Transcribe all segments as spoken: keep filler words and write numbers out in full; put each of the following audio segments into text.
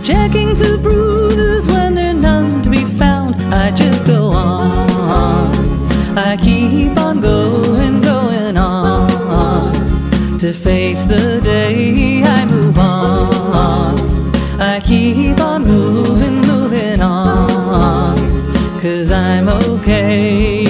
checking for bruises when they're none to be found. I just go on, I keep on going, going on, to face the day. I move on, I keep on moving, moving on, 'cause I'm okay.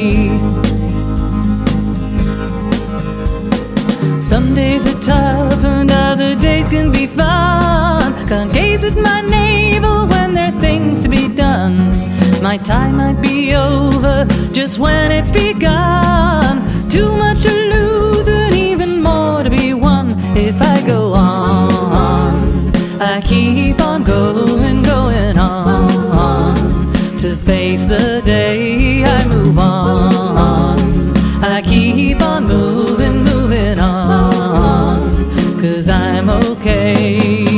Some days are tough and other days can be fun. Can't gaze at my navel when there are things to be done. My time might be over just when it's begun. Too much to lose and even more to be won. If I go on, I keep on going, going on, to face the day. I move on, I keep on moving, moving on, 'cause I'm okay.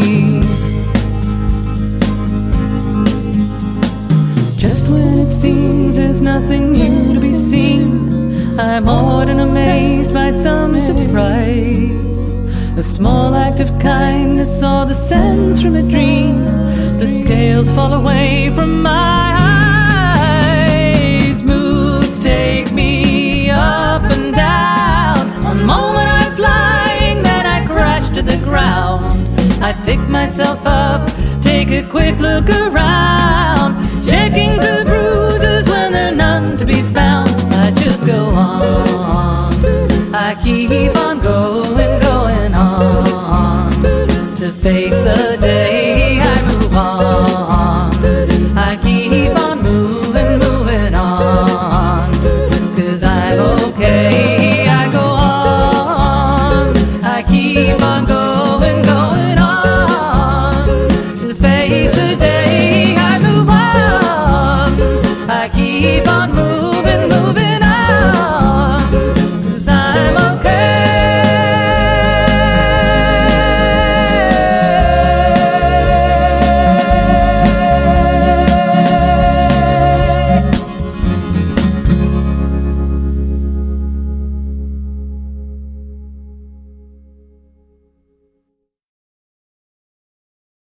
Just when it seems there's nothing new to be seen, I'm awed and amazed by some surprise. A small act of kindness or the sense from a dream. The scales fall away from my eyes. Moods take me up and down. One moment I'm flying, then I crash to the ground. I pick myself up, take a quick look around, checking the bruises when there are none to be found. I just go on, I keep on going, going on, to face the day. I move on, I keep on moving, moving on, 'cause I'm okay. I go on, I keep on going, going on, to face the day. I move on, I keep on